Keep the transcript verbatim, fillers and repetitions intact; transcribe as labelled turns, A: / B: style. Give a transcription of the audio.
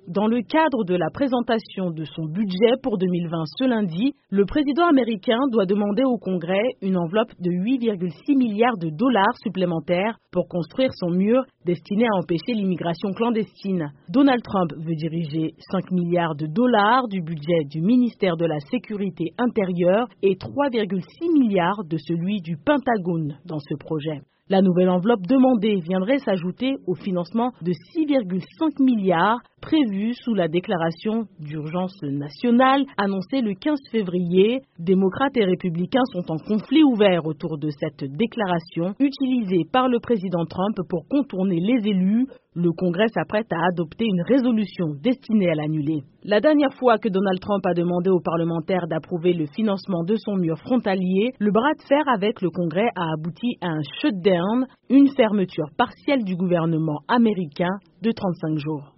A: Dans le cadre de la présentation de son budget pour deux mille vingt ce lundi, le président américain doit demander au Congrès une enveloppe de huit virgule six milliards de dollars supplémentaires pour construire son mur destiné à empêcher l'immigration clandestine. Donald Trump veut diriger cinq milliards de dollars du budget du ministère de la Sécurité intérieure et trois virgule six milliards de celui du Pentagone dans ce projet. La nouvelle enveloppe demandée viendrait s'ajouter au financement de six virgule cinq milliards prévu sous la déclaration d'urgence nationale annoncée le quinze février. Démocrates et républicains sont en conflit ouvert autour de cette déclaration utilisée par le président Trump pour contourner les élus. Le Congrès s'apprête à adopter une résolution destinée à l'annuler. La dernière fois que Donald Trump a demandé aux parlementaires d'approuver le financement de son mur frontalier, le bras de fer avec le Congrès a abouti à un shutdown, une fermeture partielle du gouvernement américain de trente-cinq jours.